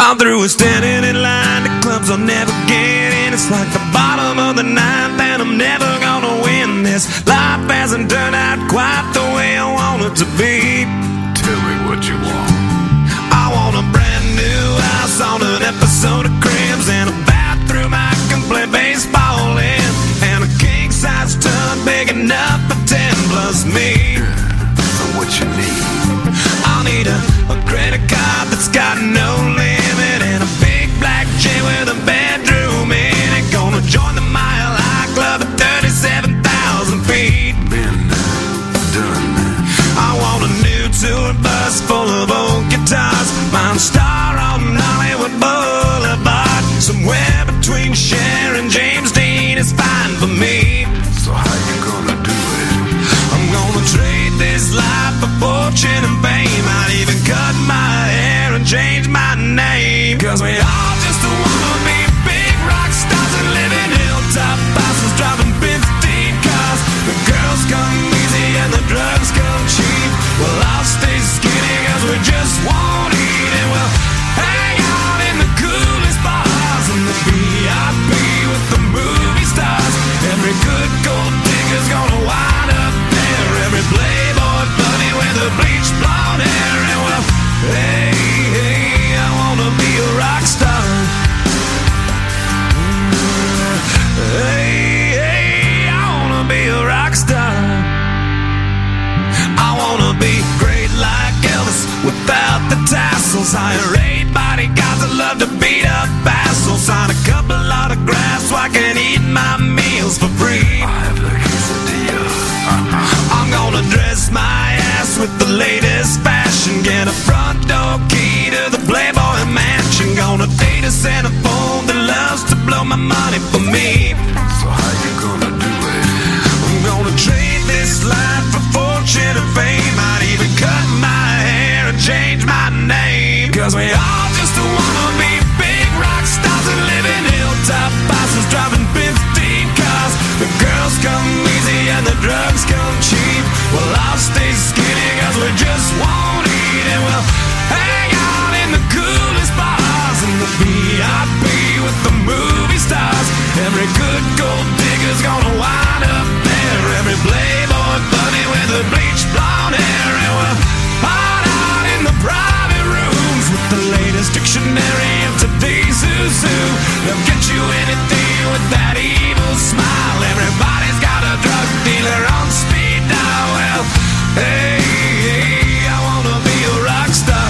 I'm through with standing in line to clubs I'll never get in. It's like the bottom of the ninth and I'm never gonna win this. Life hasn't turned out quite the way I want it to be. Tell me what you want. I want a brand new house on an episode of Cribs, and a bathroom I can play baseball in, and a king-size tub big enough for 10 plus me. So what you need? I'll need a credit card that's got no limit, and a big black jet with a bedroom in it. Gonna join the Mile High Club at 37,000 feet. Been done. I want a new tour bus full of old guitars, mine star on Hollywood Boulevard. Somewhere between Cher and James Dean is fine for me. So how you gonna do it? I'm gonna trade this life for fortune and fame. I'd even cut my hair and change my name, 'cause we all just wanna be big rock stars and live in hilltop houses, driving 15 cars. The girls come easy and the drugs come cheap. Well, I'll stay skinny 'cause we just won't eat, and we'll hang out in the coolest bars in the VIP with the movie stars. Every good gold digger's gonna wind up there. Every playboy bunny with a bleached blonde hair. And well, hey, hey, I wanna be a rock star. Hey, hey, I wanna be a rock star. I wanna be great like Elvis without the tassels. Hire 8 bodyguards that love to beat up assholes. Sign a couple autographs so I can eat my meals for free. I have the quesadilla. I'm gonna dress my ass with the latest fashion, get a front door key to the Playboy Mansion. Gonna date a centerfold that loves to blow my money for me. So how you gonna do it? I'm gonna trade this life for fortune and fame. I'd even cut my hair and change my name, 'cause we all just wanna be big rock stars and live in hilltop houses, driving 15 cars. The girls come easy and the drugs come cheap. Well, I'll stay skinny 'cause we just won't eat, and we'll hang out in the coolest bars in the VIP with the movie stars. Every good gold digger's gonna wind up there. Every playboy bunny with a bleached blonde hair. And we'll hide out in the private rooms with the latest dictionary of today's who's who. They'll get you anything with that evil smile. Everybody's got a drug dealer on speed dial. Well, hey, hey, I wanna be a rock star.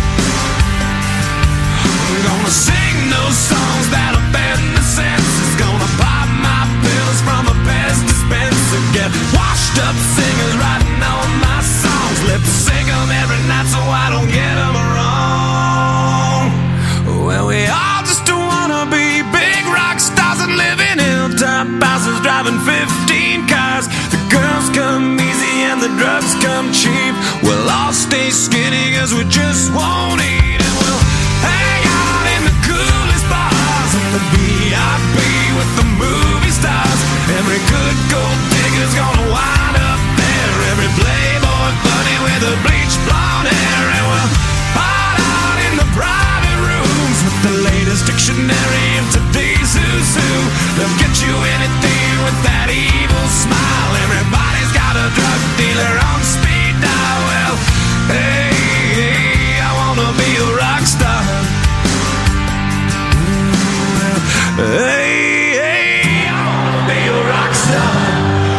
I'm gonna sing those songs that offend the senses. Gonna pop my pills from a Pez dispenser. Get washed up singers writing all my songs. Lip sync them every night so I don't get them wrong. Well, we all just wanna be big rock stars and live in hilltop houses, driving 15 cars. The girls come easy and the drugs come cheap. We'll all stay skinny 'cause we just won't eat, and we'll hang out in the coolest bars in the VIP with the movie stars. Every good gold digger's gonna wind up there. Every playboy bunny with a bleached blonde hair. And we'll hide out in the private rooms with the latest dictionary of today's who's who. They'll get you anything with that evil smile. Everybody's got a drug dealer on speed dial. Well, hey, hey, I wanna be a rock star. Hey.